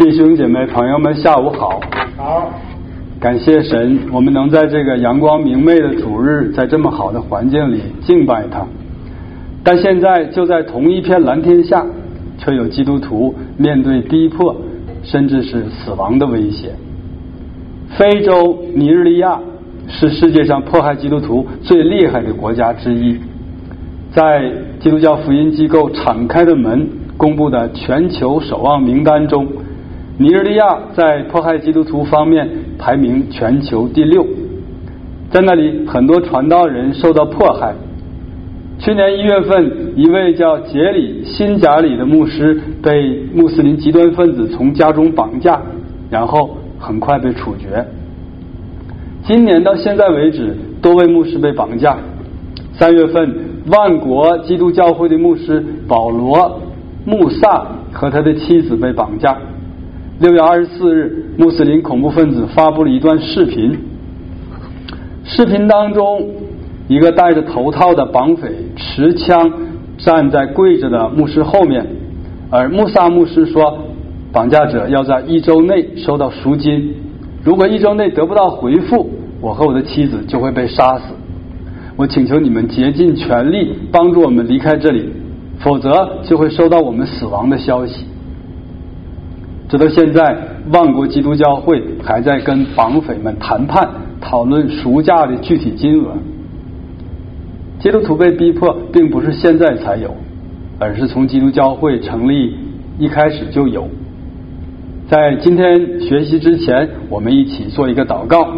弟兄姐妹朋友们，下午好。 好， 感谢神，我们能在这个阳光明媚的主日，在这么好的环境里敬拜他。但现在就在同一片蓝天下，却有基督徒面对逼迫，甚至是死亡的威胁。非洲尼日利亚是世界上迫害基督徒最厉害的国家之一。在基督教福音机构敞开的门公布的全球守望名单中，尼日利亚在迫害基督徒方面排名全球第6。在那里，很多传道人受到迫害。去年1月份，一位叫杰里辛贾里的牧师被穆斯林极端分子从家中绑架，然后很快被处决。今年到现在为止，多位牧师被绑架。3月份，万国基督教会的牧师保罗穆萨和他的妻子被绑架。6月24日，穆斯林恐怖分子发布了一段视频，视频当中，一个戴着头套的绑匪持枪站在跪着的牧师后面，而穆萨牧师说，绑架者要在1周内收到赎金，如果1周内得不到回复，我和我的妻子就会被杀死。我请求你们竭尽全力帮助我们离开这里，否则就会收到我们死亡的消息。直到现在，万国基督教会还在跟绑匪们谈判，讨论赎价的具体金额。基督徒被逼迫并不是现在才有，而是从基督教会成立一开始就有。在今天学习之前，我们一起做一个祷告。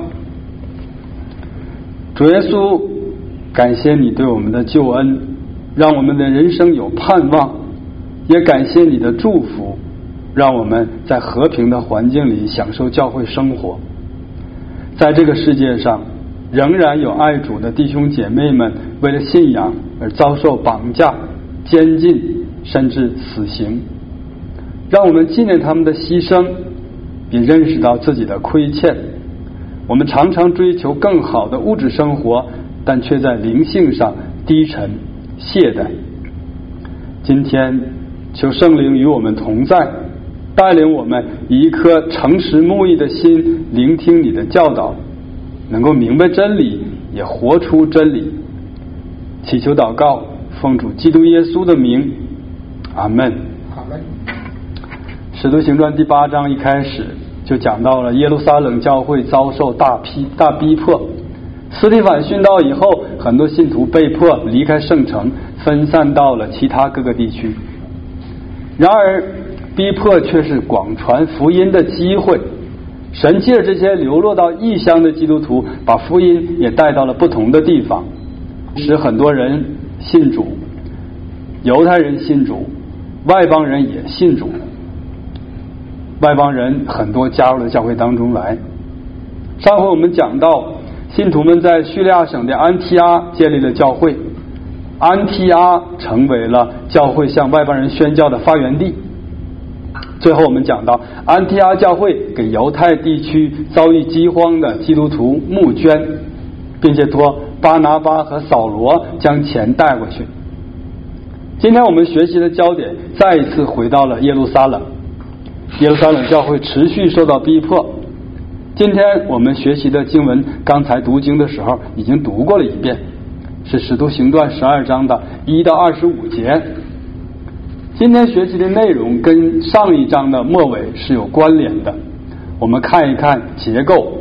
主耶稣，感谢你对我们的救恩，让我们的人生有盼望，也感谢你的祝福，让我们在和平的环境里享受教会生活。在这个世界上，仍然有爱主的弟兄姐妹们为了信仰而遭受绑架、监禁，甚至死刑。让我们纪念他们的牺牲，并认识到自己的亏欠。我们常常追求更好的物质生活，但却在灵性上低沉懈怠。今天求圣灵与我们同在，带领我们以一颗诚实慕义的心聆听你的教导，能够明白真理，也活出真理。祈求祷告，奉主基督耶稣的名，阿门。 阿门。 使徒行传第8章一开始就讲到了耶路撒冷教会遭受大逼迫。司提反殉道以后，很多信徒被迫离开圣城，分散到了其他各个地区。然而逼迫却是广传福音的机会，神借着这些流落到异乡的基督徒，把福音也带到了不同的地方，使很多人信主，犹太人信主，外邦人也信主。外邦人很多加入了教会当中来。上回我们讲到，信徒们在叙利亚省的安提阿建立了教会，安提阿成为了教会向外邦人宣教的发源地。最后我们讲到，安提阿教会给犹太地区遭遇饥荒的基督徒募捐，并且托巴拿巴和扫罗将钱带过去。今天我们学习的焦点再一次回到了耶路撒冷。耶路撒冷教会持续受到逼迫。今天我们学习的经文，刚才读经的时候已经读过了一遍，是使徒行传12章的1到25节。今天学习的内容跟上一章的末尾是有关联的，我们看一看结构。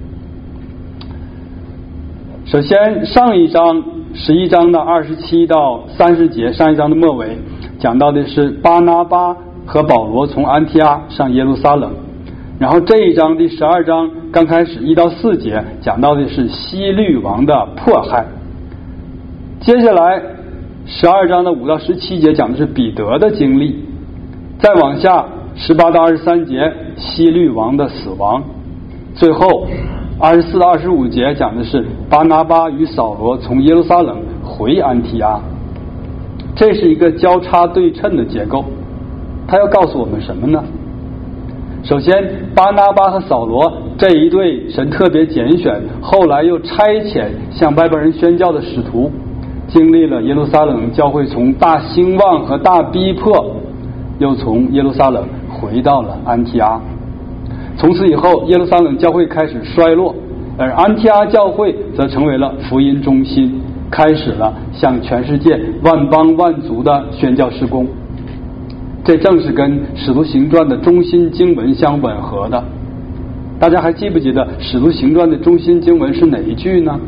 首先，上一章11章的27到30节，上一章的末尾讲到的是巴拿巴和保罗从安提阿上耶路撒冷。然后这一章第12章刚开始1到4节讲到的是希律王的迫害。接下来12章的5到17节讲的是彼得的经历。再往下18到23节希律王的死亡。最后24到25节讲的是巴拿巴与扫罗从耶路撒冷回安提阿。这是一个交叉对称的结构。他要告诉我们什么呢？首先，巴拿巴和扫罗这一对神特别拣选，后来又差遣向外邦人宣教的使徒，经历了耶路撒冷教会从大兴旺和大逼迫，又从耶路撒冷回到了安提阿。从此以后，耶路撒冷教会开始衰落，而安提阿教会则成为了福音中心，开始了向全世界万邦万族的宣教事工。这正是跟使徒行传的中心经文相吻合的。大家还记不记得使徒行传的中心经文是哪一句呢？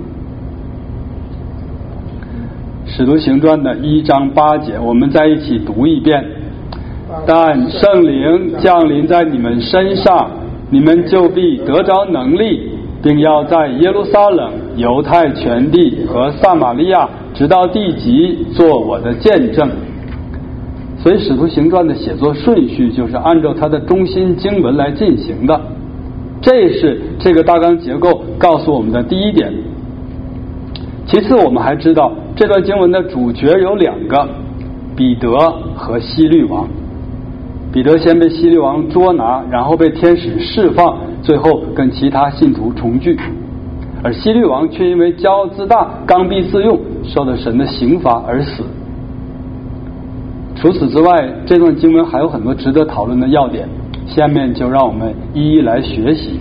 使徒行传的1章8节，我们再一起读一遍。但圣灵降临在你们身上，你们就必得着能力，并要在耶路撒冷、犹太全地和撒玛利亚直到地极做我的见证。所以使徒行传的写作顺序就是按照它的中心经文来进行的，这是这个大纲结构告诉我们的第一点。其次，我们还知道这段经文的主角有2个，彼得和希律王。彼得先被希律王捉拿，然后被天使释放，最后跟其他信徒重聚。而希律王却因为骄傲自大、刚愎自用，受了神的刑罚而死。除此之外，这段经文还有很多值得讨论的要点，下面就让我们一一来学习。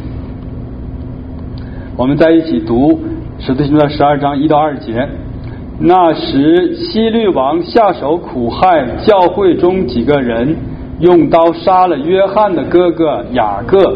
我们再一起读使徒行传12章1到2节。那时希律王下手苦害教会中几个人，用刀杀了约翰的哥哥雅各。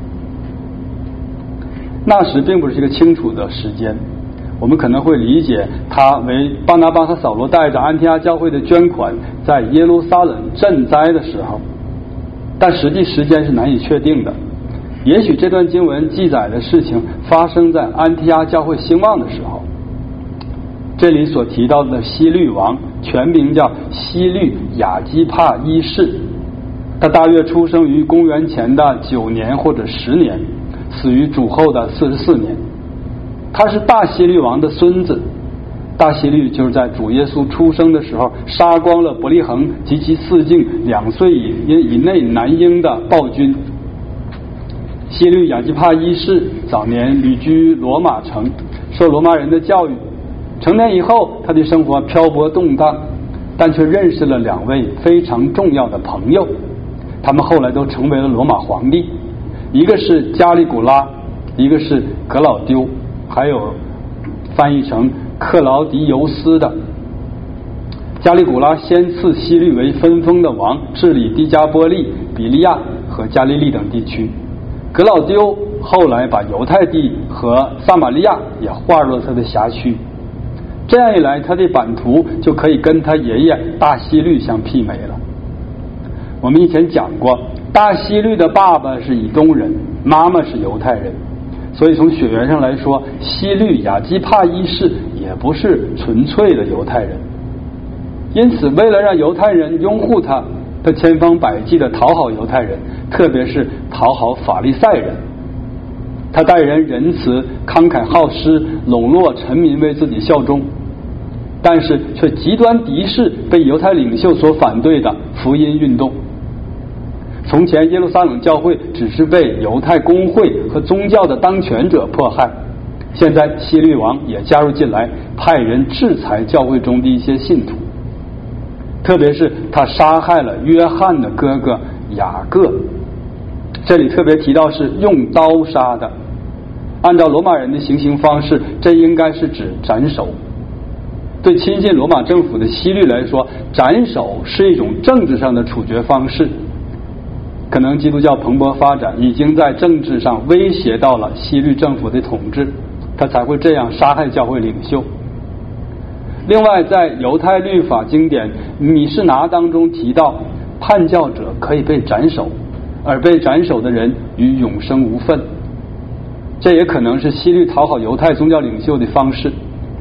那时并不是一个清楚的时间，我们可能会理解他为巴拿巴和扫罗带着安提阿教会的捐款在耶路撒冷赈灾的时候，但实际时间是难以确定的。也许这段经文记载的事情发生在安提阿教会兴旺的时候。这里所提到的希律王全名叫希律亚基帕一世，他大约出生于公元前的9年或者10年，死于主后的44年。他是大希律王的孙子。大希律就是在主耶稣出生的时候杀光了伯利恒及其四境2岁以内男婴的暴君。希律亚基帕一世早年旅居罗马城，受罗马人的教育。成年以后，他的生活漂泊动荡，但却认识了2位非常重要的朋友，他们后来都成为了罗马皇帝，一个是加利古拉，一个是格老丢，还有翻译成克劳迪尤斯的。加利古拉先赐希律为分封的王，治理低加波利、比利亚和加利利等地区。格老丢后来把犹太地和撒玛利亚也划入了他的辖区。这样一来，他的版图就可以跟他爷爷大希律相媲美了。我们以前讲过，大希律的爸爸是以东人，妈妈是犹太人，所以从血缘上来说，希律亚基帕一世也不是纯粹的犹太人。因此，为了让犹太人拥护他，他千方百计地讨好犹太人，特别是讨好法利赛人。他待人仁慈、慷慨好施，笼络臣民为自己效忠，但是却极端敌视被犹太领袖所反对的福音运动。从前耶路撒冷教会只是被犹太公会和宗教的当权者迫害，现在希律王也加入进来，派人制裁教会中的一些信徒，特别是他杀害了约翰的哥哥雅各。这里特别提到是用刀杀的，按照罗马人的行刑方式，这应该是指斩首。对亲近罗马政府的希律来说，斩首是一种政治上的处决方式。可能基督教蓬勃发展已经在政治上威胁到了希律政府的统治，他才会这样杀害教会领袖。另外，在犹太律法经典米士拿当中提到，叛教者可以被斩首，而被斩首的人与永生无分。这也可能是希律讨好犹太宗教领袖的方式。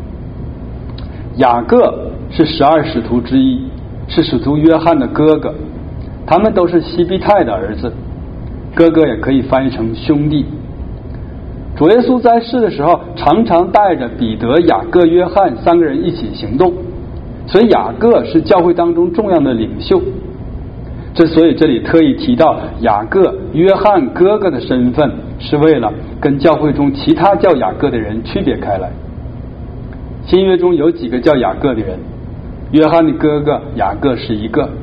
雅各是12使徒之一，是使徒约翰的哥哥，他们都是西庇太的儿子，哥哥也可以翻译成兄弟。主耶稣在世的时候，常常带着彼得、雅各、约翰3个人一起行动，所以雅各是教会当中重要的领袖。之所以这里特意提到雅各、约翰哥哥的身份，是为了跟教会中其他叫雅各的人区别开来。新约中有几个叫雅各的人，约翰的哥哥雅各是一个，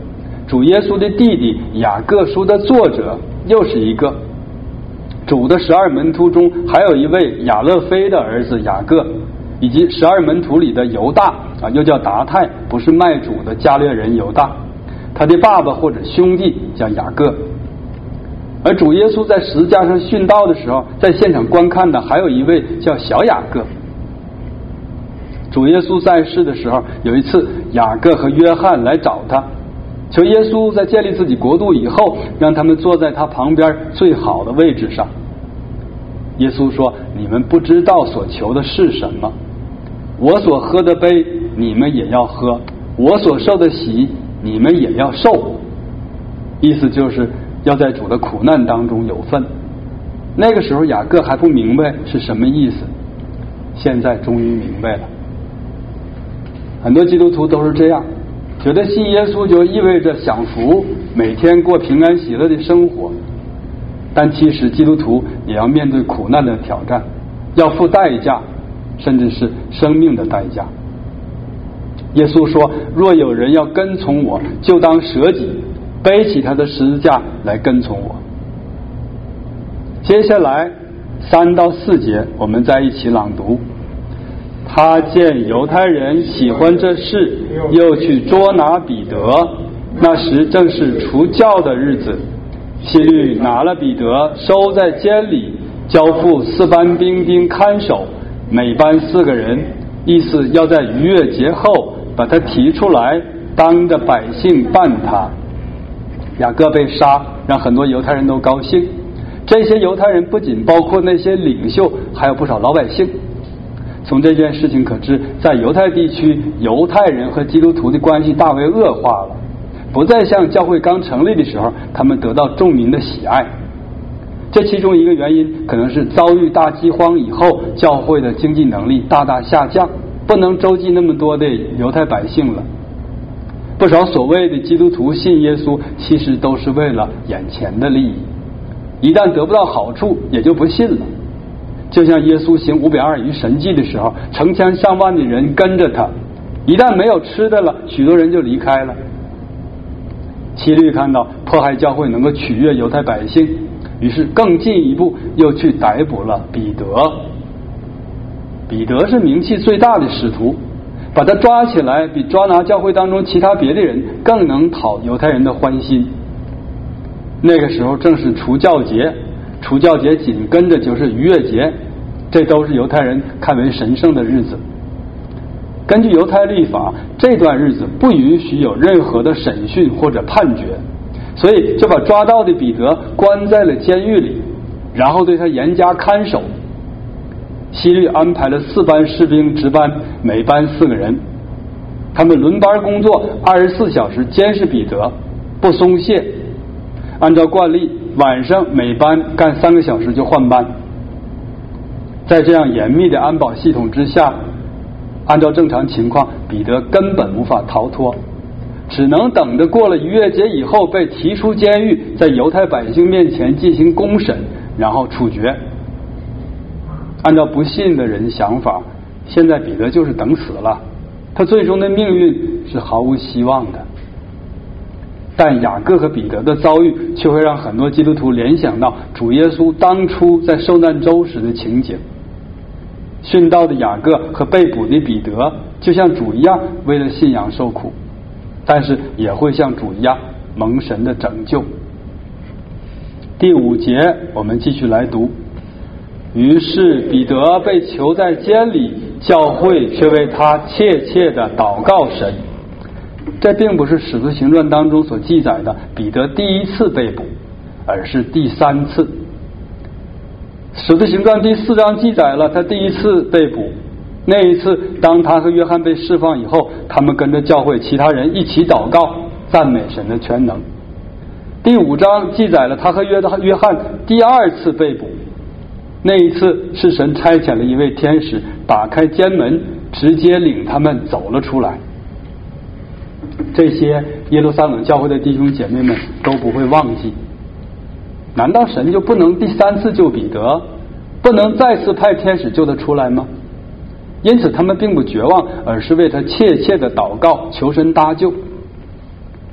主耶稣的弟弟雅各书的作者又是一个。主的12门徒中还有一位亚勒菲的儿子雅各，以及12门徒里的犹大又叫达太，不是卖主的加略人犹大，他的爸爸或者兄弟叫雅各。而主耶稣在十字架上殉道的时候，在现场观看的还有一位叫小雅各。主耶稣在世的时候，有一次雅各和约翰来找他，求耶稣在建立自己国度以后，让他们坐在他旁边最好的位置上。耶稣说，你们不知道所求的是什么，我所喝的杯你们也要喝，我所受的洗你们也要受。意思就是要在主的苦难当中有份。那个时候雅各还不明白是什么意思，现在终于明白了。很多基督徒都是这样，觉得信耶稣就意味着享福，每天过平安喜乐的生活。但其实基督徒也要面对苦难的挑战，要付代价，甚至是生命的代价。耶稣说，若有人要跟从我，就当舍己，背起他的十字架来跟从我。接下来3到4节我们再一起朗读。他见犹太人喜欢这事，又去捉拿彼得。那时正是除酵的日子，希律拿了彼得，收在监里，交付4班兵丁看守，每班4个人，意思要在逾越节后把他提出来，当着百姓办他。雅各被杀，让很多犹太人都高兴。这些犹太人不仅包括那些领袖，还有不少老百姓。从这件事情可知，在犹太地区，犹太人和基督徒的关系大为恶化了，不再像教会刚成立的时候，他们得到众民的喜爱。这其中一个原因可能是遭遇大饥荒以后，教会的经济能力大大下降，不能周济那么多的犹太百姓了。不少所谓的基督徒信耶稣，其实都是为了眼前的利益，一旦得不到好处，也就不信了。就像耶稣行520余神迹的时候，成千上万的人跟着他，一旦没有吃的了，许多人就离开了。希律看到迫害教会能够取悦犹太百姓，于是更进一步又去逮捕了彼得。彼得是名气最大的使徒，把他抓起来，比抓拿教会当中其他别的人更能讨犹太人的欢心。那个时候正是除酵节，除酵节紧跟着就是逾越节，这都是犹太人看为神圣的日子。根据犹太律法，这段日子不允许有任何的审讯或者判决，所以就把抓到的彼得关在了监狱里，然后对他严加看守。希律安排了4班士兵值班，每班4个人，他们轮班工作，24小时监视彼得，不松懈。按照惯例，晚上每班干3个小时就换班。在这样严密的安保系统之下，按照正常情况，彼得根本无法逃脱，只能等着过了逾越节以后被提出监狱，在犹太百姓面前进行公审，然后处决。按照不信的人想法，现在彼得就是等死了，他最终的命运是毫无希望的。但雅各和彼得的遭遇却会让很多基督徒联想到主耶稣当初在受难周时的情景。殉道的雅各和被捕的彼得就像主一样为了信仰受苦，但是也会像主一样蒙神的拯救。第5节我们继续来读。于是彼得被囚在监里，教会却为他切切地祷告神。这并不是使徒行传当中所记载的彼得第1次被捕，而是第3次。使徒行传第4章记载了他第1次被捕，那一次当他和约翰被释放以后，他们跟着教会其他人一起祷告，赞美神的全能。第5章记载了他和约翰第2次被捕，那一次是神差遣了一位天使打开监门，直接领他们走了出来。这些耶路撒冷教会的弟兄姐妹们都不会忘记。难道神就不能第3次救彼得，不能再次派天使救他出来吗？因此他们并不绝望，而是为他切切的祷告，求神搭救。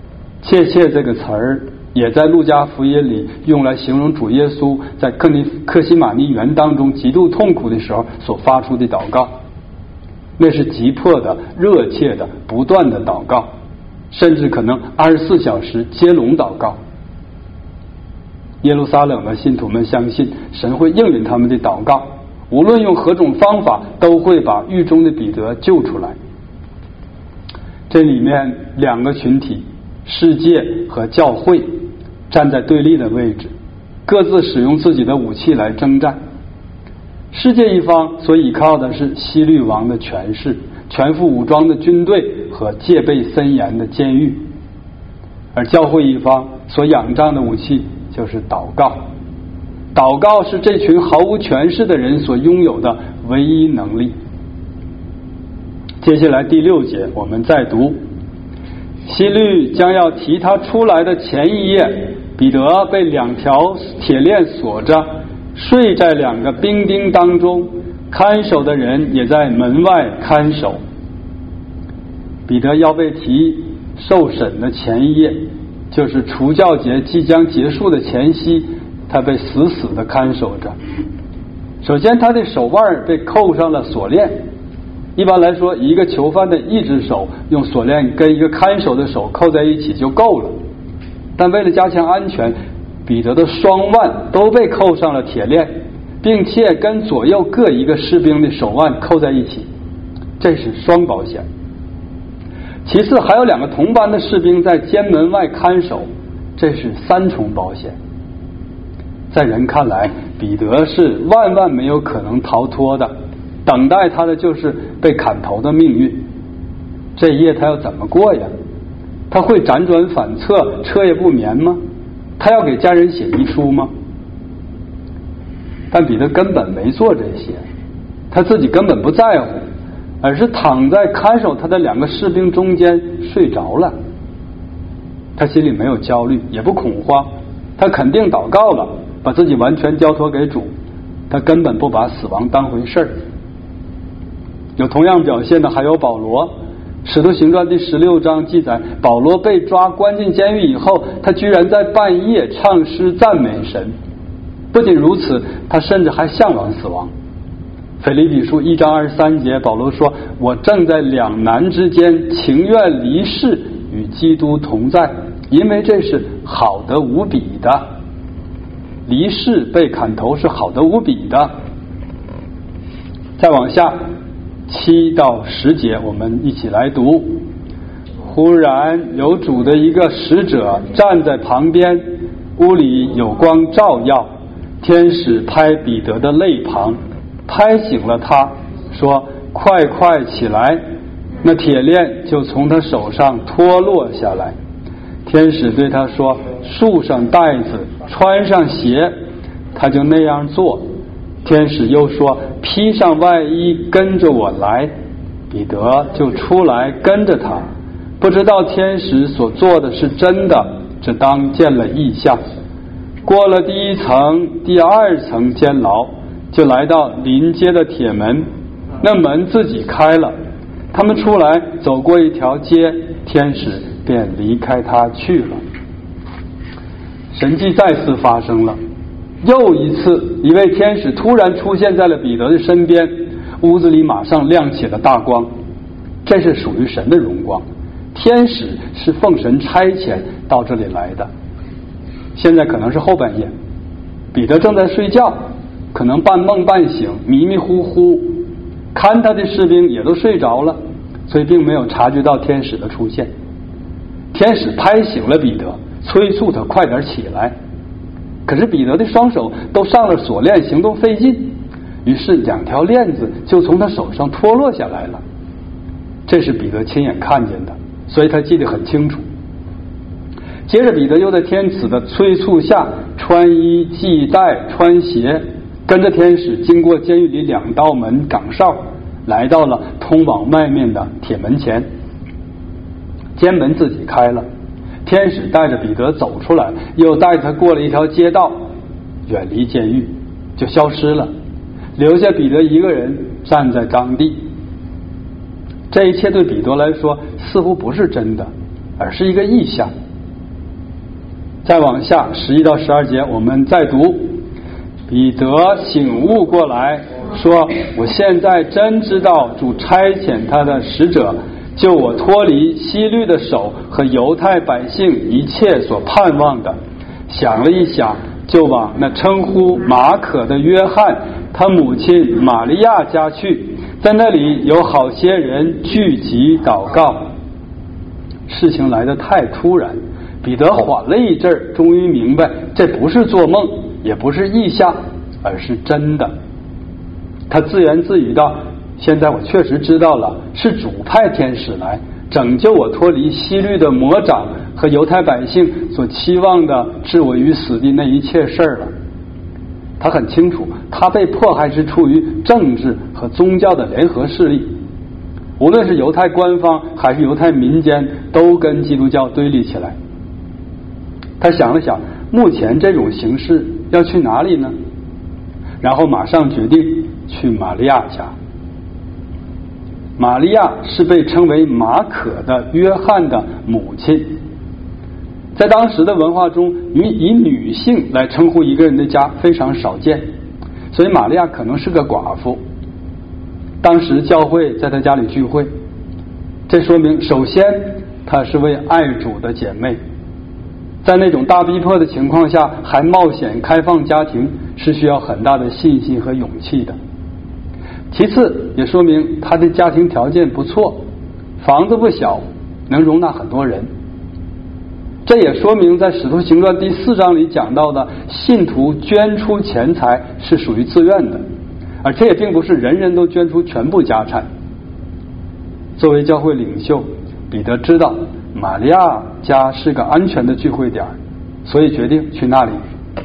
切切这个词儿也在路加福音里用来形容主耶稣在克西马尼园当中极度痛苦的时候所发出的祷告。那是急迫的、热切的、不断的祷告，甚至可能24小时接龙祷告。耶路撒冷的信徒们相信神会应允他们的祷告，无论用何种方法都会把狱中的彼得救出来。这里面两个群体，世界和教会，站在对立的位置，各自使用自己的武器来征战。世界一方所依靠的是希律王的权势、全副武装的军队和戒备森严的监狱，而教会一方所仰仗的武器就是祷告。祷告是这群毫无权势的人所拥有的唯一能力。接下来第6节我们再读，希律将要提他出来的前一夜，彼得被2条铁链锁着，睡在2个兵丁当中，看守的人也在门外看守。彼得要被提受审的前一夜，就是除酵节即将结束的前夕，他被死死地看守着。首先他的手腕被扣上了锁链，一般来说一个囚犯的一只手用锁链跟一个看守的手扣在一起就够了，但为了加强安全，彼得的双腕都被扣上了铁链，并且跟左右各一个士兵的手腕扣在一起，这是双保险。其次还有2个同班的士兵在监门外看守，这是3重保险。在人看来，彼得是万万没有可能逃脱的，等待他的就是被砍头的命运。这一夜他要怎么过呀？他会辗转反侧，彻夜不眠吗？他要给家人写遗书吗？但彼得根本没做这些，他自己根本不在乎，而是躺在看守他的2个士兵中间睡着了。他心里没有焦虑，也不恐慌，他肯定祷告了，把自己完全交托给主，他根本不把死亡当回事儿。有同样表现的还有保罗。使徒行传第16章记载，保罗被抓关进监狱以后，他居然在半夜唱诗赞美神。不仅如此，他甚至还向往死亡。腓立比书1章23节，保罗说，我正在2难之间，情愿离世与基督同在，因为这是好的无比的。离世被砍头是好的无比的。再往下7到10节我们一起来读。忽然有主的一个使者站在旁边，屋里有光照耀，天使拍彼得的肋旁，拍醒了他，说，快快起来。那铁链就从他手上脱落下来。天使对他说，束上带子，穿上鞋。他就那样做。天使又说，披上外衣，跟着我来。彼得就出来跟着他，不知道天使所做的是真的，只当见了异象。过了第1层、第2层监牢，就来到临街的铁门，那门自己开了，他们出来走过一条街，天使便离开他去了。神迹再次发生了，又一次，一位天使突然出现在了彼得的身边，屋子里马上亮起了大光。这是属于神的荣光，天使是奉神差遣到这里来的。现在可能是后半夜，彼得正在睡觉，可能半梦半醒，迷迷糊糊，看他的士兵也都睡着了，所以并没有察觉到天使的出现。天使拍醒了彼得，催促他快点起来。可是彼得的双手都上了锁链，行动费劲，于是2条链子就从他手上脱落下来了。这是彼得亲眼看见的，所以他记得很清楚。接着彼得又在天使的催促下穿衣系带穿鞋，跟着天使经过监狱里2道门岗哨，来到了通往外面的铁门前。监门自己开了，天使带着彼得走出来，又带他过了一条街道，远离监狱，就消失了，留下彼得一个人站在当地。这一切对彼得来说似乎不是真的，而是一个异象。 再往下11到12节我们再读，彼得醒悟过来说，我现在真知道主差遣他的使者救我脱离希律的手和犹太百姓一切所盼望的。想了一想，就往那称呼马可的约翰他母亲玛利亚家去，在那里有好些人聚集祷告。事情来得太突然，彼得缓了一阵儿，终于明白这不是做梦，也不是异象，而是真的。他自言自语道，现在我确实知道了，是主派天使来拯救我脱离希律的魔掌和犹太百姓所期望的置我于死地那一切事儿了。他很清楚，他被迫害是出于政治和宗教的联合势力，无论是犹太官方还是犹太民间，都跟基督教对立起来。他想了想，目前这种形势要去哪里呢？然后马上决定去玛利亚家。玛利亚是被称为马可的约翰的母亲，在当时的文化中，以女性来称呼一个人的家非常少见，所以玛利亚可能是个寡妇。当时教会在她家里聚会，这说明首先她是位爱主的姐妹，在那种大逼迫的情况下还冒险开放家庭，是需要很大的信心和勇气的。其次也说明她的家庭条件不错，房子不小，能容纳很多人。这也说明在使徒行传第4章里讲到的信徒捐出钱财是属于自愿的，而且也并不是人人都捐出全部家产。作为教会领袖，彼得知道玛利亚家是个安全的聚会点，所以决定去那里。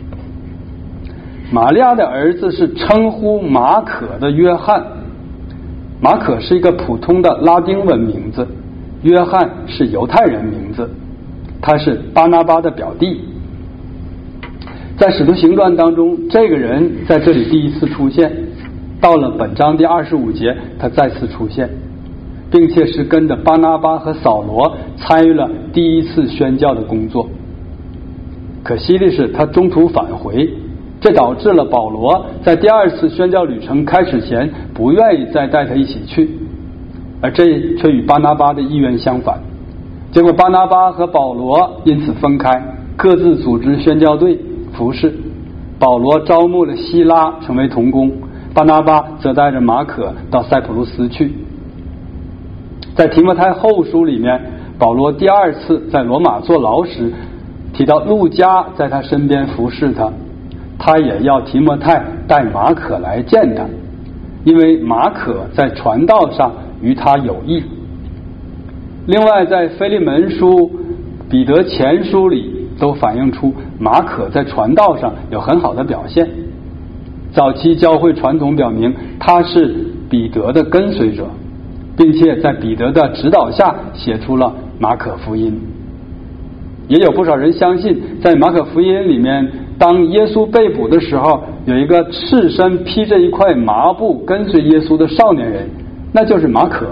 玛利亚的儿子是称呼马可的约翰，马可是一个普通的拉丁文名字，约翰是犹太人名字，他是巴拿巴的表弟。在使徒行传当中，这个人在这里第一次出现，到了本章第25节他再次出现，并且是跟着巴拿巴和扫罗参与了第一次宣教的工作。可惜的是他中途返回，这导致了保罗在第2次宣教旅程开始前不愿意再带他一起去，而这却与巴拿巴的意愿相反。结果巴拿巴和保罗因此分开，各自组织宣教队服侍。保罗招募了希拉成为同工，巴拿巴则带着马可到塞浦路斯去。在提摩太后书里面，保罗第2次在罗马坐牢时提到路加在他身边服侍他，他也要提摩太带马可来见他，因为马可在传道上与他有益。另外在腓利门书、彼得前书里都反映出马可在传道上有很好的表现。早期教会传统表明他是彼得的跟随者，并且在彼得的指导下写出了马可福音。也有不少人相信，在马可福音里面，当耶稣被捕的时候，有一个赤身披着一块麻布跟随耶稣的少年人，那就是马可。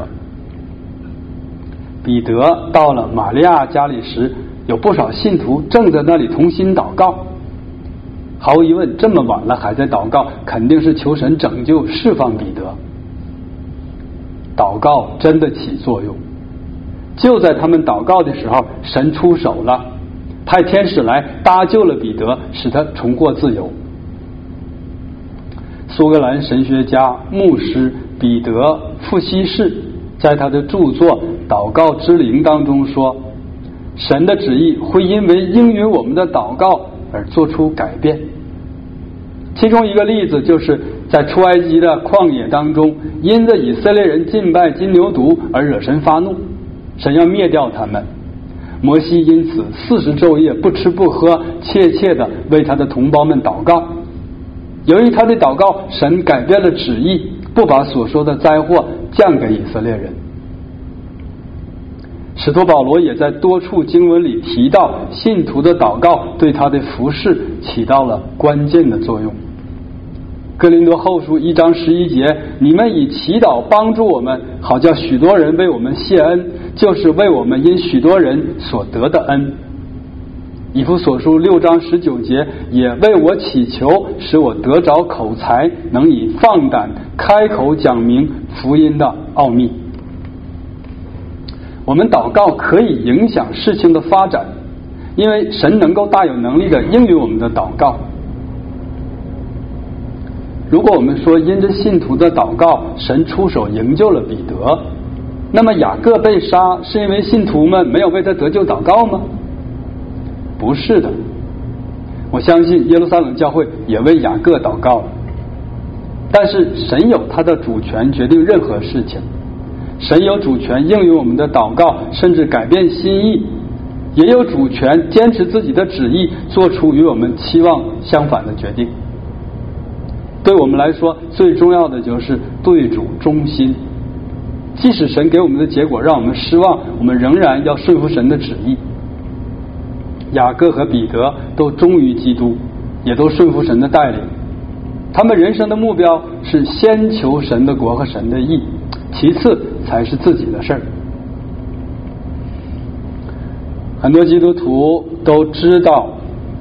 彼得到了玛利亚家里时，有不少信徒正在那里同心祷告。毫无疑问，这么晚了还在祷告，肯定是求神拯救释放彼得。祷告真的起作用，就在他们祷告的时候，神出手了，派天使来搭救了彼得，使他重获自由。苏格兰神学家牧师彼得·富西士在他的著作《祷告之灵》当中说，神的旨意会因为应允我们的祷告而做出改变。其中一个例子就是在出埃及的旷野当中，因着以色列人敬拜金牛犊而惹神发怒，神要灭掉他们。摩西因此40昼夜不吃不喝，切切地为他的同胞们祷告。由于他的祷告，神改变了旨意，不把所说的灾祸降给以色列人。使徒保罗也在多处经文里提到，信徒的祷告对他的服事起到了关键的作用。哥林多后书1章11节，你们以祈祷帮助我们，好叫许多人为我们谢恩，就是为我们因许多人所得的恩。 以弗所书6章19节也为我祈求，使我得着口才，能以放胆开口讲明福音的奥秘。我们祷告可以影响事情的发展，因为神能够大有能力的应允我们的祷告。如果我们说因着信徒的祷告，神出手营救了彼得，那么雅各被杀是因为信徒们没有为他得救祷告吗？不是的，我相信耶路撒冷教会也为雅各祷告了，但是神有他的主权决定任何事情，神有主权应允我们的祷告，甚至改变心意，也有主权坚持自己的旨意，做出与我们期望相反的决定。对我们来说，最重要的就是对主忠心，即使神给我们的结果让我们失望，我们仍然要顺服神的旨意。雅各和彼得都忠于基督，也都顺服神的带领。他们人生的目标是先求神的国和神的义，其次才是自己的事儿。很多基督徒都知道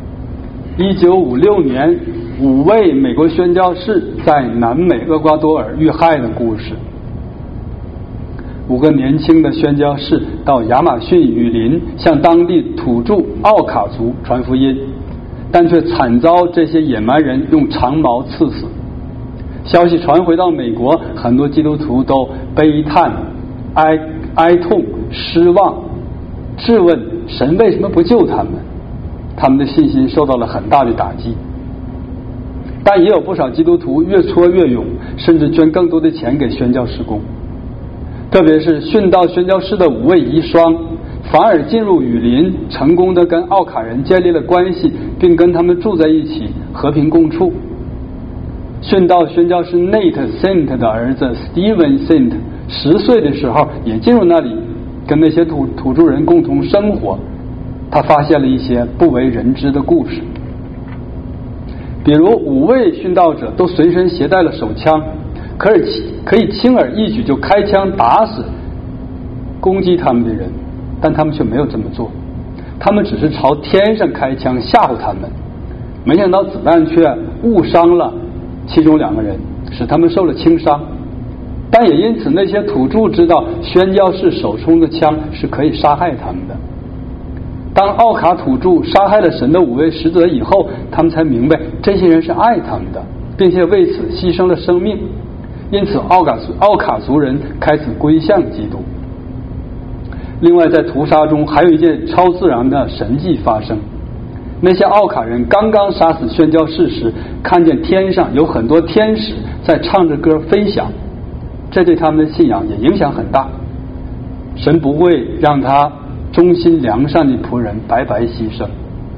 1956年5位美国宣教士在南美厄瓜多尔遇害的故事。5个年轻的宣教士到亚马逊雨林向当地土著奥卡族传福音，但却惨遭这些野蛮人用长矛刺死。消息传回到美国，很多基督徒都悲叹、哀痛、失望，质问神为什么不救他们，他们的信心受到了很大的打击。但也有不少基督徒越挫越勇，甚至捐更多的钱给宣教事工。特别是殉道宣教士的5位遗孀，反而进入雨林，成功的跟奥卡人建立了关系，并跟他们住在一起，和平共处。殉道宣教士 Nate Saint 的儿子 Steven Saint 10岁的时候也进入那里，跟那些土著人共同生活。他发现了一些不为人知的故事，比如5位殉道者都随身携带了手枪，可以轻而易举就开枪打死攻击他们的人，但他们却没有这么做，他们只是朝天上开枪吓唬他们，没想到子弹却误伤了其中2个人，使他们受了轻伤。但也因此那些土著知道宣教士手中的枪是可以杀害他们的。当奥卡土著杀害了神的5位使者以后，他们才明白这些人是爱他们的，并且为此牺牲了生命。因此奥卡族人开始归向基督。另外在屠杀中还有一件超自然的神迹发生，那些奥卡人刚刚杀死宣教士时，看见天上有很多天使在唱着歌飞翔，这对他们的信仰也影响很大。神不会让他忠心良善的仆人白白牺牲。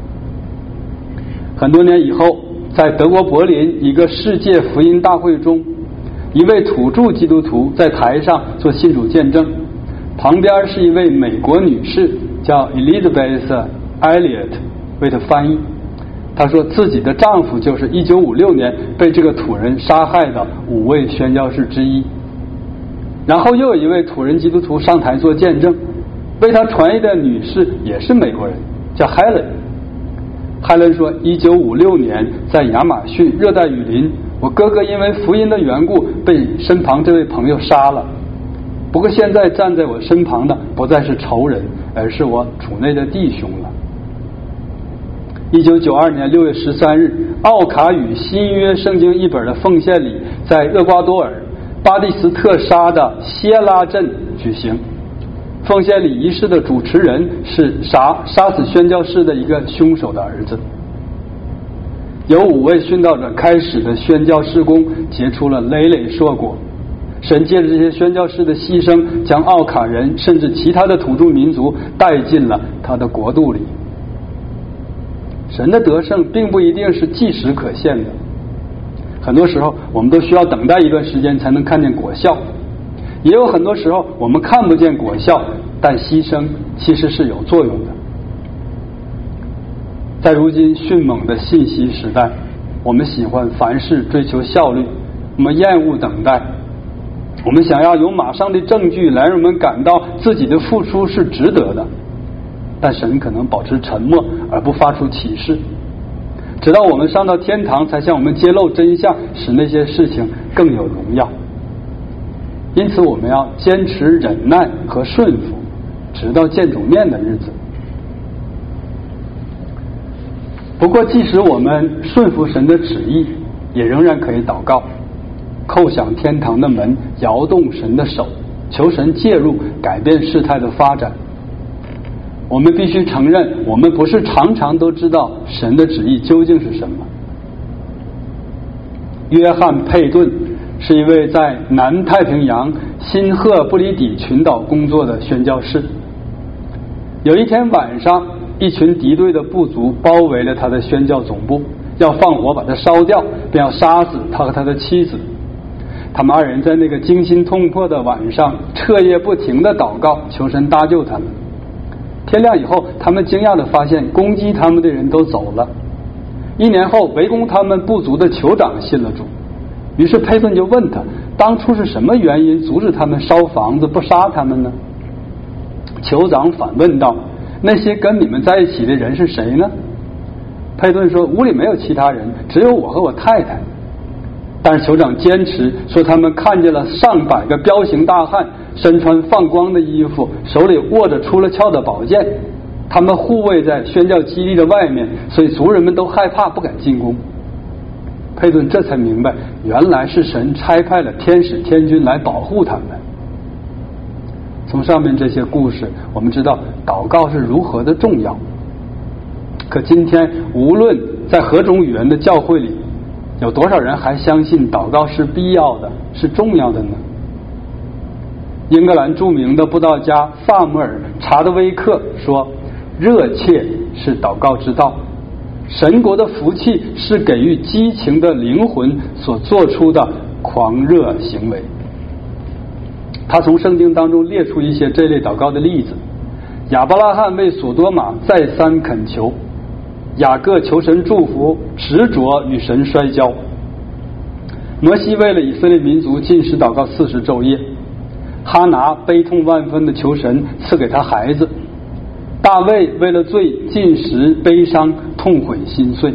很多年以后，在德国柏林一个世界福音大会中，一位土著基督徒在台上做信主见证，旁边是一位美国女士叫 Elizabeth Elliot 为他翻译。她说自己的丈夫就是1956年被这个土人杀害的5位宣教士之一。然后又有一位土人基督徒上台做见证，为他传译的女士也是美国人，叫 Helen。Helen 说1956年在亚马逊热带雨林，我哥哥因为福音的缘故被身旁这位朋友杀了，不过现在站在我身旁的不再是仇人，而是我主内的弟兄了。1992年6月13日，奥卡与新约圣经译本的奉献礼在厄瓜多尔巴蒂斯特沙的谢拉镇举行。奉献礼仪式的主持人是杀死宣教士的一个凶手的儿子。由5位殉道者开始的宣教事工结出了累累硕果。神借着这些宣教士的牺牲，将奥卡人甚至其他的土著民族带进了他的国度里。神的得胜并不一定是即时可见的，很多时候我们都需要等待一段时间才能看见果效，也有很多时候我们看不见果效，但牺牲其实是有作用的。在如今迅猛的信息时代，我们喜欢凡事追求效率，我们厌恶等待，我们想要有马上的证据来让我们感到自己的付出是值得的。 但神可能保持沉默而不发出启示，直到我们上到天堂才向我们揭露真相，使那些事情更有荣耀。因此我们要坚持忍耐和顺服，直到见主面的日子。不过即使我们顺服神的旨意，也仍然可以祷告，叩响天堂的门，摇动神的手，求神介入改变事态的发展。我们必须承认，我们不是常常都知道神的旨意究竟是什么。约翰·佩顿是一位在南太平洋新赫布里底群岛工作的宣教士。有一天晚上，一群敌对的部族包围了他的宣教总部，要放火把他烧掉，便要杀死他和他的妻子。他们二人在那个惊心痛魄的晚上彻夜不停地祷告，求神搭救他们。天亮以后，他们惊讶地发现攻击他们的人都走了。1年后，围攻他们部族的酋长信了主。于是佩顿就问他，当初是什么原因阻止他们烧房子不杀他们呢？酋长反问道，那些跟你们在一起的人是谁呢？佩顿说，屋里没有其他人，只有我和我太太。但是酋长坚持说，他们看见了上百个彪形大汉，身穿放光的衣服，手里握着出了鞘的宝剑，他们护卫在宣教基地的外面，所以族人们都害怕，不敢进攻。佩顿这才明白，原来是神差派了天使天军来保护他们。从上面这些故事，我们知道祷告是如何的重要。可今天无论在何种语言的教会里，有多少人还相信祷告是必要的，是重要的呢？英格兰著名的布道家萨姆尔·查德威克说，热切是祷告之道，神国的福气是给予激情的灵魂所做出的狂热行为。他从圣经当中列出一些这类祷告的例子。亚伯拉罕为索多玛再三恳求，雅各求神祝福，执着与神摔跤。摩西为了以色列民族禁食祷告40昼夜，哈拿悲痛万分的求神赐给他孩子，大卫为了罪禁食悲伤痛悔心碎。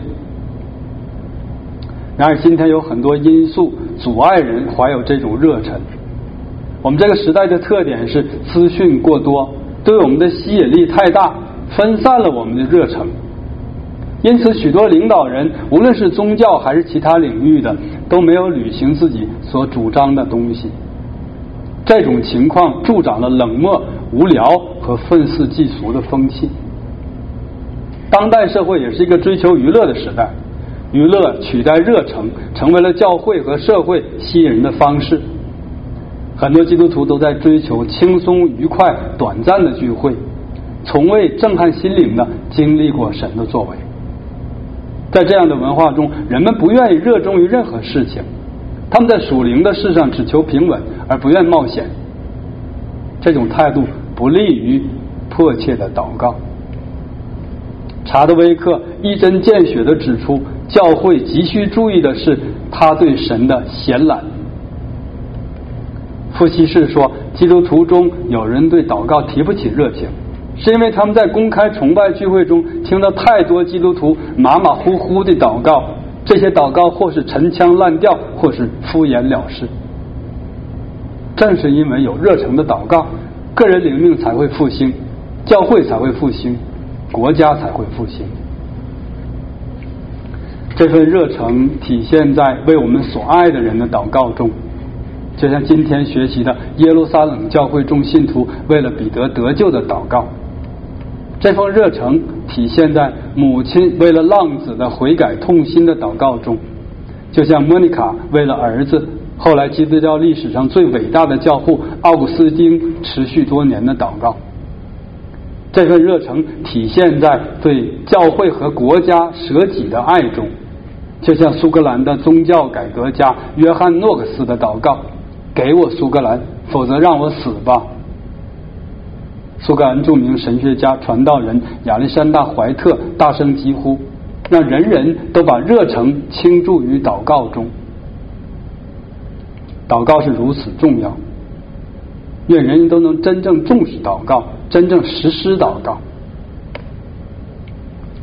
然而今天有很多因素阻碍人怀有这种热忱。我们这个时代的特点是资讯过多，对我们的吸引力太大，分散了我们的热忱。因此许多领导人，无论是宗教还是其他领域的，都没有履行自己所主张的东西。这种情况助长了冷漠、无聊和愤世嫉俗的风气。当代社会也是一个追求娱乐的时代，娱乐取代热诚，成为了教会和社会吸引人的方式。很多基督徒都在追求轻松愉快短暂的聚会，从未震撼心灵的经历过神的作为。在这样的文化中，人们不愿意热衷于任何事情，他们在属灵的事上只求平稳，而不愿冒险。这种态度不利于迫切的祷告。查德威克一针见血地指出，教会急需注意的是他对神的闲懒。傅西士说，基督徒中有人对祷告提不起热情，是因为他们在公开崇拜聚会中听到太多基督徒马马虎虎的祷告，这些祷告或是陈腔滥调，或是敷衍了事。正是因为有热诚的祷告，个人灵命才会复兴，教会才会复兴，国家才会复兴。这份热诚体现在为我们所爱的人的祷告中，就像今天学习的耶路撒冷教会众信徒为了彼得得救的祷告。这份热诚体现在母亲为了浪子的悔改痛心的祷告中，就像莫妮卡为了儿子，后来基督教历史上最伟大的教父奥古斯丁持续多年的祷告。这份热诚体现在对教会和国家舍己的爱中，就像苏格兰的宗教改革家约翰·诺克斯的祷告，给我苏格兰，否则让我死吧。苏格兰著名神学家传道人亚历山大·怀特大声疾呼，让人人都把热诚倾注于祷告中。祷告是如此重要，愿人人都能真正重视祷告，真正实施祷告。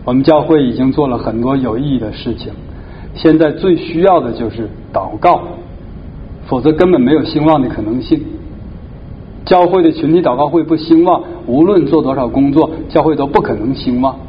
我们教会已经做了很多有意义的事情，现在最需要的就是祷告，否则根本没有兴旺的可能性。教会的群体祷告会不兴旺，无论做多少工作，教会都不可能兴旺。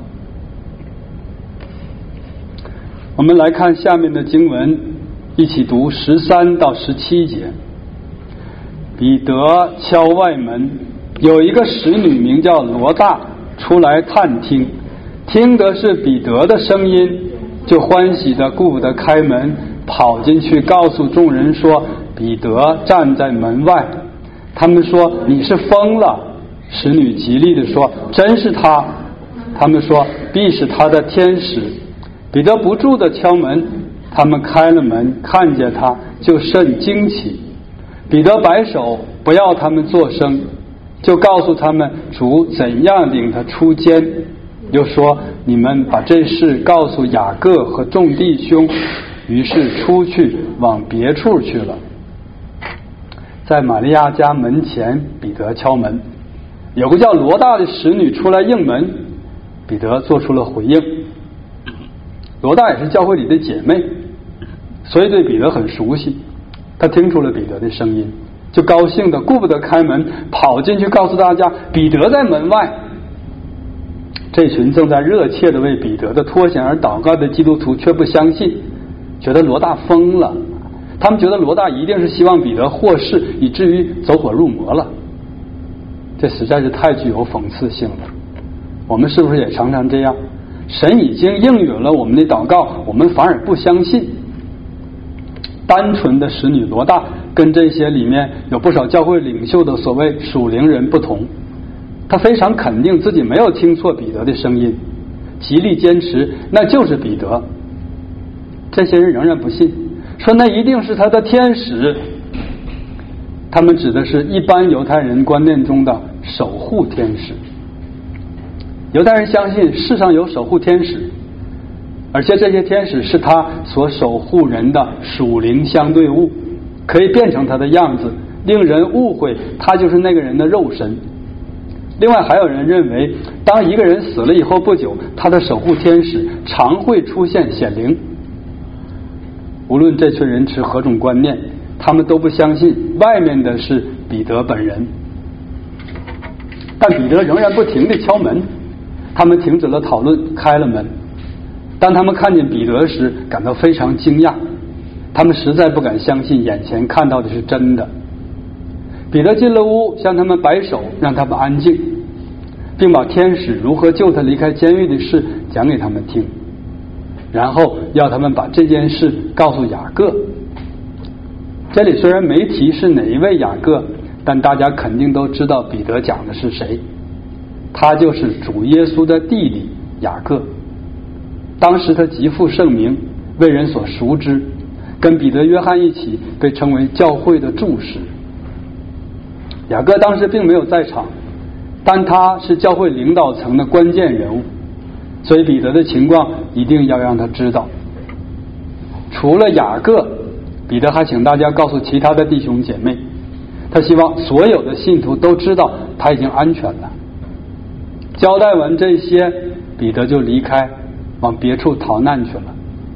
我们来看下面的经文，一起读13到17节。彼得敲外门，有一个使女名叫罗大出来探听，听得是彼得的声音，就欢喜的顾不得开门，跑进去告诉众人说，彼得站在门外。他们说，你是疯了。使女极力的说，真是他。他们说，必是他的天使。彼得不住的敲门，他们开了门，看见他，就甚惊奇。彼得摆手不要他们作声，就告诉他们主怎样领他出监，又说，你们把这事告诉雅各和众弟兄。于是出去往别处去了。在玛利亚家门前，彼得敲门，有个叫罗大的使女出来应门，彼得做出了回应。罗大也是教会里的姐妹，所以对彼得很熟悉。他听出了彼得的声音，就高兴的顾不得开门，跑进去告诉大家，彼得在门外。这群正在热切的为彼得的脱险而祷告的基督徒却不相信，觉得罗大疯了。他们觉得罗大一定是希望彼得获释，以至于走火入魔了。这实在是太具有讽刺性了。我们是不是也常常这样？神已经应允了我们的祷告，我们反而不相信。单纯的使女罗大跟这些里面有不少教会领袖的所谓属灵人不同，他非常肯定自己没有听错彼得的声音，极力坚持那就是彼得。这些人仍然不信，说那一定是他的天使。他们指的是一般犹太人观念中的守护天使。犹太人相信世上有守护天使，而且这些天使是他所守护人的属灵相对物，可以变成他的样子，令人误会他就是那个人的肉身。另外还有人认为，当一个人死了以后不久，他的守护天使常会出现显灵。无论这群人持何种观念，他们都不相信外面的是彼得本人。但彼得仍然不停地敲门，他们停止了讨论，开了门。当他们看见彼得时，感到非常惊讶，他们实在不敢相信眼前看到的是真的。彼得进了屋，向他们摆手，让他们安静，并把天使如何救他离开监狱的事讲给他们听，然后要他们把这件事告诉雅各。这里虽然没提是哪一位雅各，但大家肯定都知道彼得讲的是谁，他就是主耶稣的弟弟雅各。当时他极负盛名，为人所熟知，跟彼得、约翰一起被称为教会的柱石。雅各当时并没有在场，但他是教会领导层的关键人物，所以彼得的情况一定要让他知道。除了雅各，彼得还请大家告诉其他的弟兄姐妹，他希望所有的信徒都知道他已经安全了。交代完这些，彼得就离开，往别处逃难去了。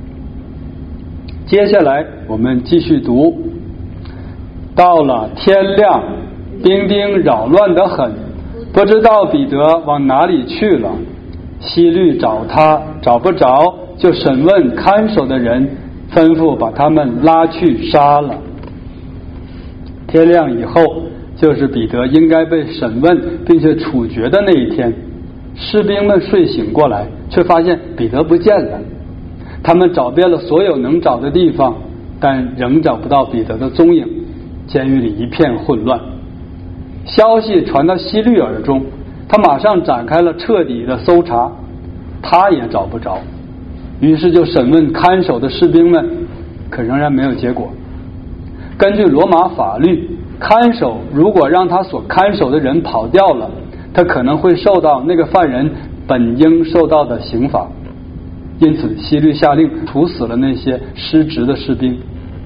接下来我们继续读，到了天亮，兵丁扰乱得很，不知道彼得往哪里去了。希律找他，找不着，就审问看守的人，吩咐把他们拉去杀了。天亮以后，就是彼得应该被审问并且处决的那一天。士兵们睡醒过来，却发现彼得不见了。他们找遍了所有能找的地方，但仍找不到彼得的踪影。监狱里一片混乱。消息传到希律耳中，他马上展开了彻底的搜查，他也找不着。于是就审问看守的士兵们，可仍然没有结果。根据罗马法律，看守如果让他所看守的人跑掉了，他可能会受到那个犯人本应受到的刑罚。因此希律下令处死了那些失职的士兵。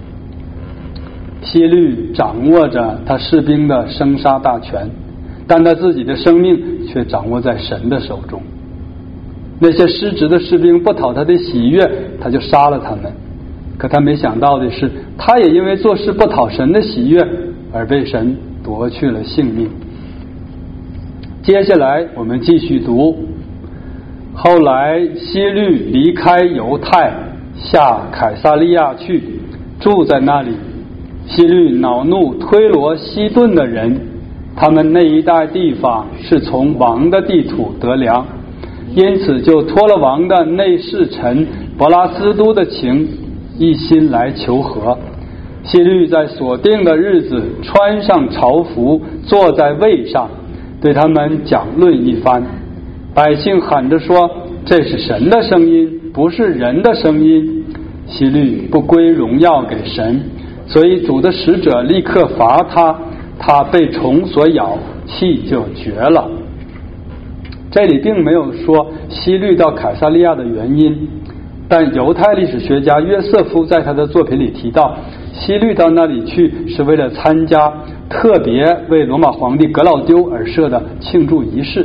希律掌握着他士兵的生杀大权，但他自己的生命却掌握在神的手中。 那些失职的士兵不讨他的喜悦，他就杀了他们。可他没想到的是，他也因为做事不讨神的喜悦而被神夺去了性命。接下来我们继续读，后来希律离开犹太，下凯撒利亚去，住在那里。希律恼怒推罗西顿的人，他们那一带地方是从王的地土得粮，因此就托了王的内侍臣伯拉斯都的情，一心来求和。希律在所定的日子穿上朝服，坐在位上，对他们讲论一番。百姓喊着说，这是神的声音，不是人的声音。希律不归荣耀给神，所以主的使者立刻罚他，他被虫所咬，气就绝了。这里并没有说希律到凯撒利亚的原因，但犹太历史学家约瑟夫在他的作品里提到，希律到那里去是为了参加特别为罗马皇帝格老丢而设的庆祝仪式。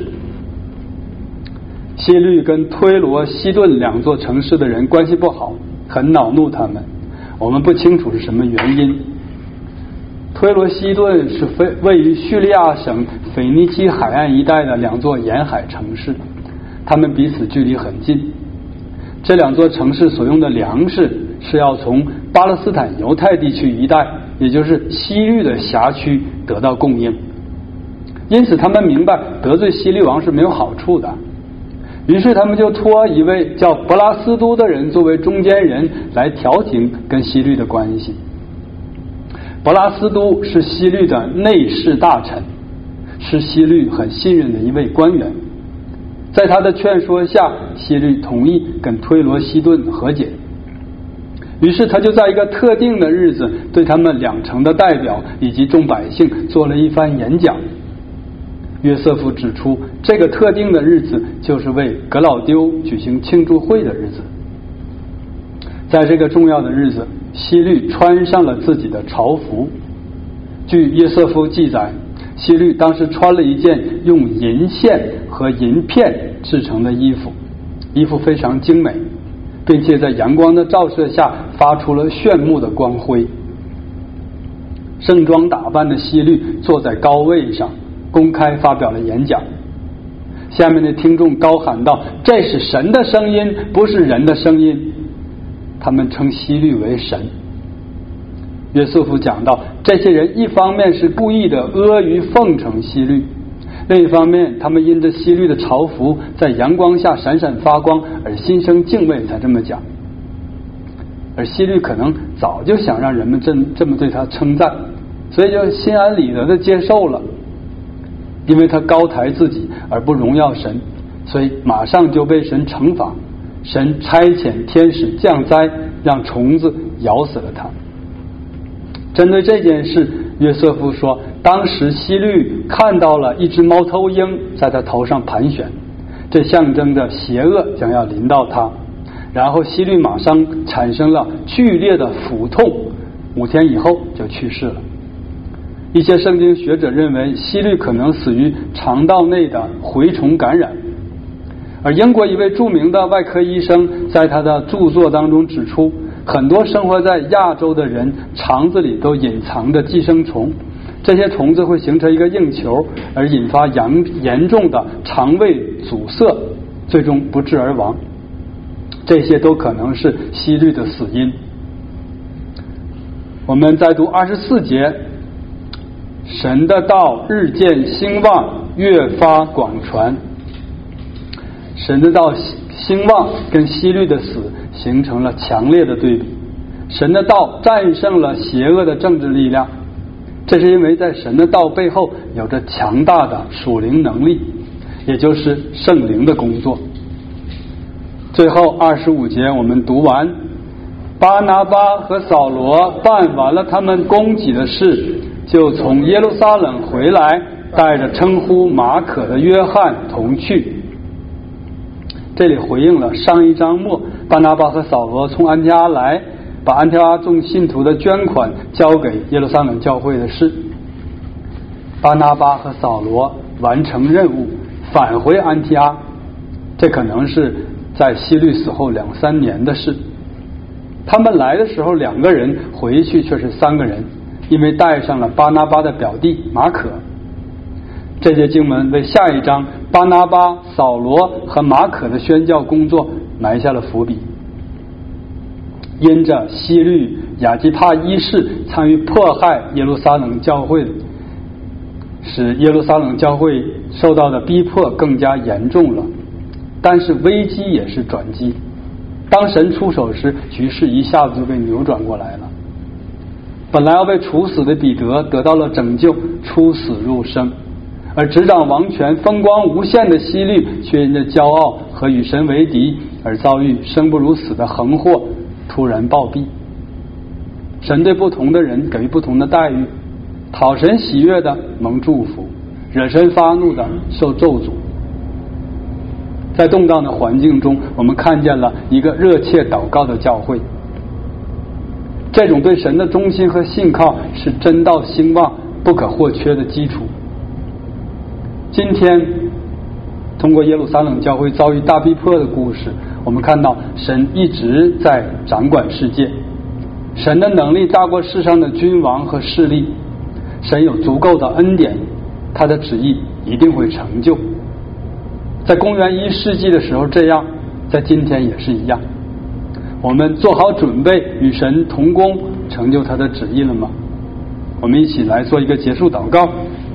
希律跟推罗西顿两座城市的人关系不好，很恼怒他们，我们不清楚是什么原因。推罗西顿是位于叙利亚省腓尼基海岸一带的两座沿海城市，他们彼此距离很近。这两座城市所用的粮食是要从巴勒斯坦犹太地区一带，也就是西律的辖区得到供应，因此他们明白得罪希律王是没有好处的，于是他们就托一位叫伯拉斯都的人作为中间人来调停跟希律的关系。伯拉斯都是希律的内侍大臣，是希律很信任的一位官员。在他的劝说下，希律同意跟推罗西顿和解。于是他就在一个特定的日子对他们两城的代表以及众百姓做了一番演讲。约瑟夫指出，这个特定的日子就是为格老丢举行庆祝会的日子。在这个重要的日子，希律穿上了自己的朝服。据约瑟夫记载，希律当时穿了一件用银线和银片制成的衣服，衣服非常精美，并且在阳光的照射下发出了炫目的光辉。盛装打扮的希律坐在高位上，公开发表了演讲。下面的听众高喊道，这是神的声音，不是人的声音。他们称希律为神。约瑟夫讲到，这些人一方面是故意的阿谀奉承希律，另一方面他们因着希律的朝服在阳光下闪闪发光而心生敬畏，才这么讲。而希律可能早就想让人们这么对他称赞，所以就心安理得的接受了。因为他高抬自己而不荣耀神，所以马上就被神惩罚，神差遣天使降灾，让虫子咬死了他。针对这件事，约瑟夫说，当时希律看到了一只猫头鹰在他头上盘旋，这象征着邪恶将要临到他。然后希律马上产生了剧烈的腹痛，5天以后就去世了。一些圣经学者认为希律可能死于肠道内的蛔虫感染，而英国一位著名的外科医生在他的著作当中指出，很多生活在亚洲的人肠子里都隐藏着寄生虫，这些虫子会形成一个硬球，而引发严重的肠胃阻塞，最终不治而亡。这些都可能是希律的死因。我们再读24节，神的道日渐兴旺，越发广传。神的道兴旺跟希律的死形成了强烈的对比。神的道战胜了邪恶的政治力量，这是因为在神的道背后有着强大的属灵能力，也就是圣灵的工作。最后25节我们读完，巴拿巴和扫罗办完了他们供给的事，就从耶路撒冷回来，带着称呼马可的约翰同去。这里回应了上一章末巴拿巴和扫罗从安提阿来，把安提阿众信徒的捐款交给耶路撒冷教会的事。巴拿巴和扫罗完成任务，返回安提阿， 这可能是在希律死后2-3年的事。他们来的时候2个人，回去却是3个人，因为带上了巴拿巴的表弟马可。这节经文为下一章巴拿巴、扫罗和马可的宣教工作埋下了伏笔。因着希律亚基帕一世参与迫害耶路撒冷教会，使耶路撒冷教会受到的逼迫更加严重了。但是危机也是转机，当神出手时，局势一下子就被扭转过来了。本来要被处死的彼得得到了拯救，出死入生，而执掌王权、风光无限的希律却因着骄傲和与神为敌而遭遇生不如死的横祸，突然暴毙。神对不同的人给予不同的待遇，讨神喜悦的蒙祝福，惹神发怒的受咒诅。在动荡的环境中，我们看见了一个热切祷告的教会。这种对神的忠心和信靠是真道兴旺不可或缺的基础。今天通过耶路撒冷教会遭遇大逼迫的故事，我们看到神一直在掌管世界，神的能力大过世上的君王和势力，神有足够的恩典，他的旨意一定会成就。在公元1世纪的时候这样，在今天也是一样。我们做好准备与神同工，成就他的旨意了吗？我们一起来做一个结束祷告。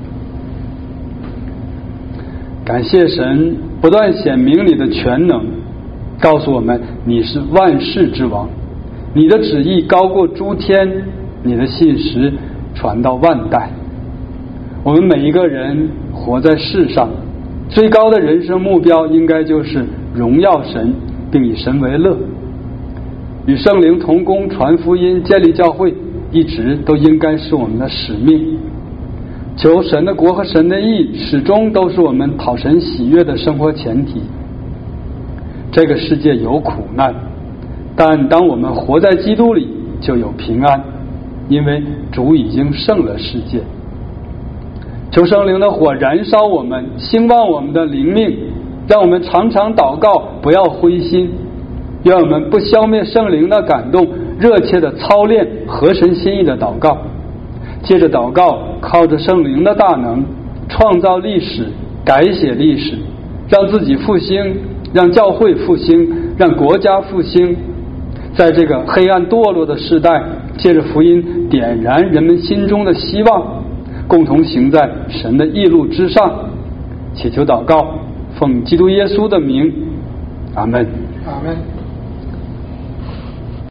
感谢神不断显明你的全能，告诉我们你是万世之王，你的旨意高过诸天，你的信实传到万代。我们每一个人活在世上，最高的人生目标应该就是荣耀神，并以神为乐。与圣灵同工传福音、建立教会，一直都应该是我们的使命。求神的国和神的义始终都是我们讨神喜悦的生活前提。这个世界有苦难，但当我们活在基督里就有平安，因为主已经胜了世界。求圣灵的火燃烧我们，兴旺我们的灵命，让我们常常祷告，不要灰心，愿我们不消灭圣灵的感动，热切的操练合神心意的祷告。接着祷告，靠着圣灵的大能创造历史，改写历史，让自己复兴，让教会复兴，让国家复兴。在这个黑暗堕落的时代，借着福音点燃人们心中的希望，共同行在神的义路之上。祈求祷告，奉基督耶稣的名，阿们。 阿们。